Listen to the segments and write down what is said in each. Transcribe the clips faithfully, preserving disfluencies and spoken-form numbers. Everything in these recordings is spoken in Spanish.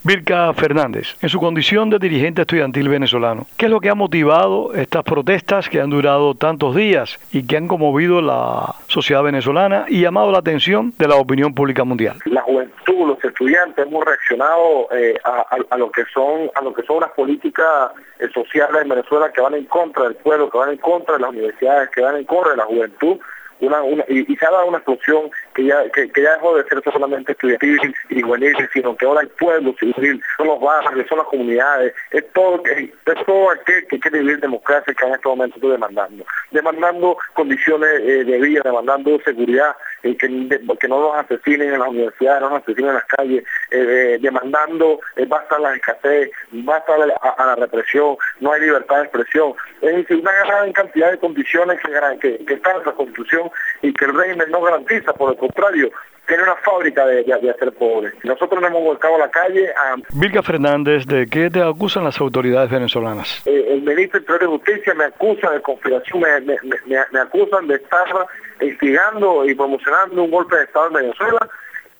Virka Fernández, en su condición de dirigente estudiantil venezolano, ¿qué es lo que ha motivado estas protestas que han durado tantos días y que han conmovido la sociedad venezolana y llamado la atención de la opinión pública mundial? La juventud, los estudiantes hemos reaccionado eh, a, a, a lo que son a lo que son las políticas eh, sociales en Venezuela que van en contra del pueblo, que van en contra de las universidades, que van en contra de la juventud. Una, una, y, y se ha dado una explosión que ya que, que ya dejó de ser solamente estudiantil y juvenil, sino que ahora el pueblo civil, son los barrios, son las comunidades, es todo, es, es todo aquel que quiere vivir democracia que en este momento estoy demandando, demandando condiciones eh, de vida, demandando seguridad, eh, que, de, que no nos asesinen en las universidades, no nos asesinen en las calles, eh, eh, demandando eh, basta la escasez, basta la, a, a la represión, no hay libertad de expresión, es decir, una gran cantidad de condiciones que, que, que están en la Constitución y que el régimen no garantiza, por el contrario, tiene una fábrica de, de, de hacer pobres. Nosotros nos hemos volcado a la calle a... Virka Fernández, ¿de qué te acusan las autoridades venezolanas? Eh, el ministro del Interior de Justicia me acusa de conspiración, me, me, me, me acusan de estar instigando y promocionando un golpe de Estado en Venezuela.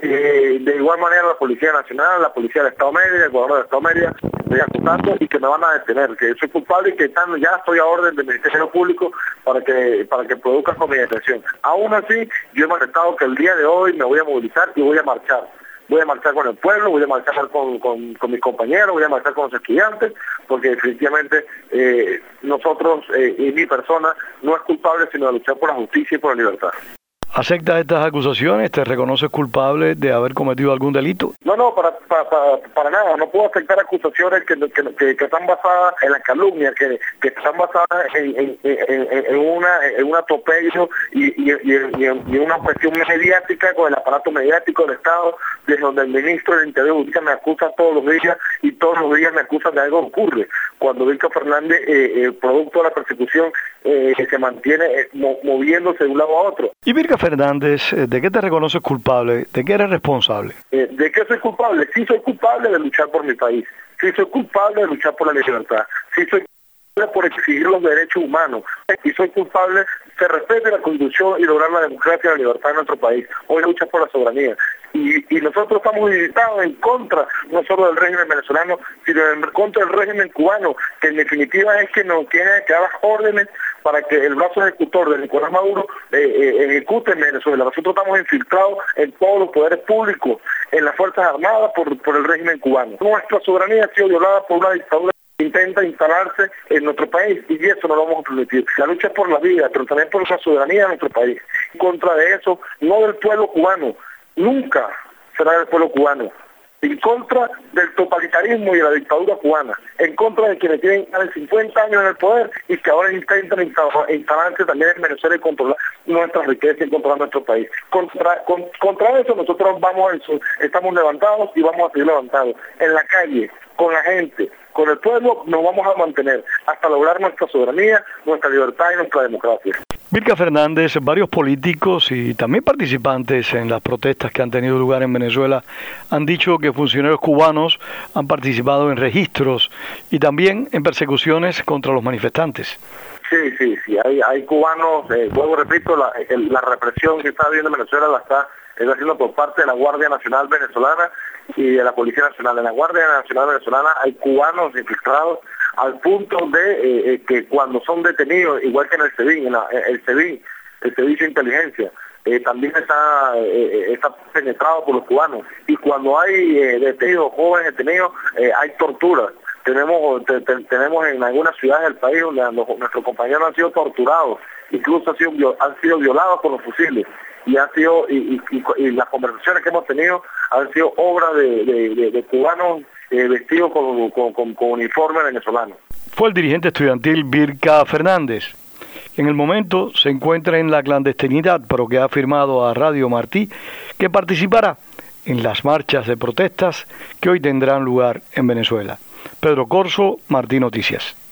Eh, de igual manera la Policía Nacional, la Policía del Estado Mérida, el gobernador del Estado Mérida, estoy acusando y que me van a detener, que soy culpable y que están, ya estoy a orden del Ministerio Público para que para que produzcan con mi detención. Aún así, yo he manifestado que el día de hoy me voy a movilizar y voy a marchar. Voy a marchar con el pueblo, voy a marchar con, con, con mis compañeros, voy a marchar con los estudiantes, porque definitivamente eh, nosotros eh, y mi persona no es culpable, sino de luchar por la justicia y por la libertad. ¿Aceptas estas acusaciones? ¿Te reconoces culpable de haber cometido algún delito? No, no, para para, para, para nada. No puedo aceptar acusaciones que, que, que, que están basadas en la calumnia, que, que están basadas en, en, en, en, una, en un atropello y, y, y, y, en, y en una cuestión mediática con el aparato mediático del Estado, desde donde el ministro del Interior de Justicia me acusa todos los días y todos los días me acusan de algo que ocurre. Cuando Virka Fernández, eh, eh, producto de la persecución, eh, se mantiene eh, moviéndose de un lado a otro. ¿Y Virka Fernández, ¿de qué te reconoces culpable? ¿De qué eres responsable? Eh, ¿De qué soy culpable? Sí soy culpable de luchar por mi país. Sí soy culpable de luchar por la libertad. Sí soy culpable por exigir los derechos humanos. Y soy culpable que respete la Constitución y lograr la democracia y la libertad en nuestro país. Hoy lucha por la soberanía. Y, y nosotros estamos movilizados en contra no solo del régimen venezolano, sino en contra del régimen cubano, que en definitiva es que nos tiene que dar las órdenes para que el brazo ejecutor de Nicolás Maduro eh, eh, ejecute en Venezuela. Nosotros estamos infiltrados en todos los poderes públicos, en las Fuerzas Armadas por, por el régimen cubano. Nuestra soberanía ha sido violada por una dictadura que intenta instalarse en nuestro país y eso no lo vamos a permitir. La lucha es por la vida, pero también por la soberanía de nuestro país. En contra de eso, no del pueblo cubano, nunca será del pueblo cubano. En contra del totalitarismo y de la dictadura cubana, en contra de quienes tienen más de cincuenta años en el poder y que ahora intentan instalarse también en Venezuela y controlar nuestras riquezas y controlar nuestro país. Contra, con, contra eso nosotros vamos a eso, estamos levantados y vamos a seguir levantados. En la calle, con la gente, con el pueblo, nos vamos a mantener hasta lograr nuestra soberanía, nuestra libertad y nuestra democracia. Virka Fernández, varios políticos y también participantes en las protestas que han tenido lugar en Venezuela han dicho que funcionarios cubanos han participado en registros y también en persecuciones contra los manifestantes. Sí, sí, sí, hay, hay cubanos, eh, vuelvo repito, la, el, la represión que está habiendo en Venezuela la está, está haciendo por parte de la Guardia Nacional Venezolana y de la Policía Nacional. En la Guardia Nacional Venezolana hay cubanos infiltrados al punto de eh, eh, que cuando son detenidos, igual que en el SEBIN, en la, el SEBIN, el Servicio de Inteligencia, eh, también está, eh, está penetrado por los cubanos. Y cuando hay eh, detenidos, jóvenes detenidos, eh, hay tortura. Tenemos te, te, tenemos en algunas ciudades del país donde los, nuestros compañeros han sido torturados, incluso han sido, han sido violados por los fusiles. Y ha sido y, y, y las conversaciones que hemos tenido han sido obra de, de, de, de cubanos eh, vestidos con, con, con, con uniforme venezolano. Fue el dirigente estudiantil Virka Fernández, que en el momento se encuentra en la clandestinidad, pero que ha afirmado a Radio Martí que participará en las marchas de protestas que hoy tendrán lugar en Venezuela. Pedro Corso, Martí Noticias.